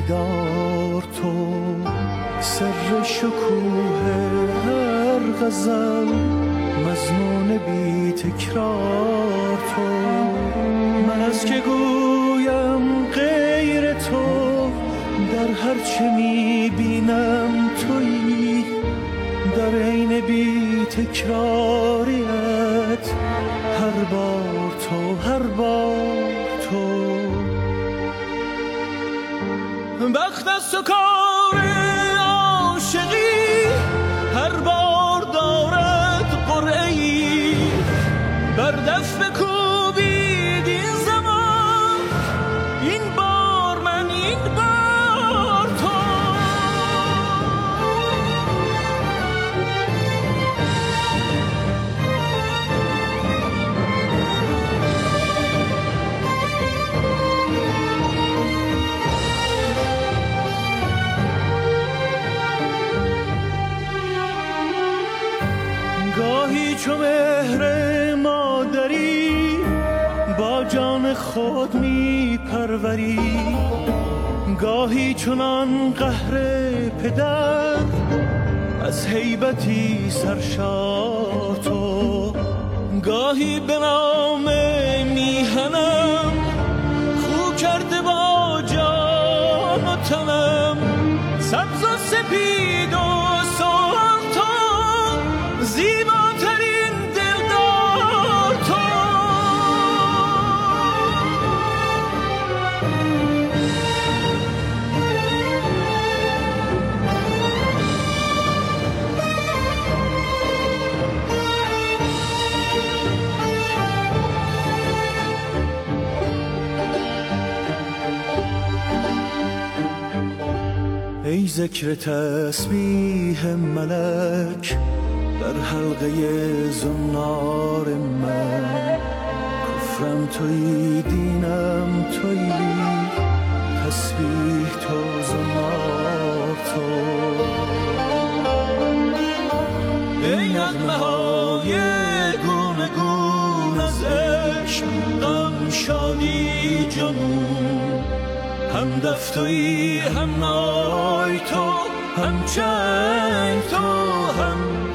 دیدار تو، سر شکوه هر غزل، مضمون بی تکرار تو. من از که گویم غیر تو، در هر چه میبینم تویی، در عین بی تکراریت هر بار تو، هر بار تو. بخت از تو کار عاشقی، هر بار دارد قرعه‌ای، بر دست بکوبید این زمان، این بار من، این بار تو. گاهی چو مهر مادری، با جان خود می پروری، گاهی چنان قهر پدر، از هیبتی سرشار تو. گاهی به نام میهنم، خو کرده با جان و تنم، سبز و سپید و سرخ تو، زیباترین دلدار تو. ای ذکر تسبیح ملک، در حلقه زنار من، کفرم تویی، دینم تویی، تسبیح تو، زنار تو. ای نغمه های گونه گون از عشق، غم شادی جنون، هم دف تویی، هم نای تو، هم چنگ تو، هم